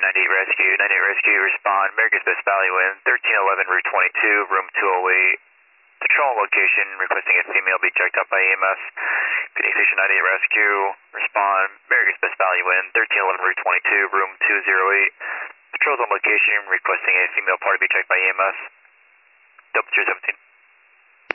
98 Rescue. 98 Rescue, respond. America's Best Valley Wind, 1311 Route 22, room 208. Patrol location, requesting a female be checked out by EMS. Phoenix Station 98 Rescue, respond. America's Best Valley Wind, 1311 Route 22, room 208. Patrol zone location, requesting a female party be checked by EMS. Double 217.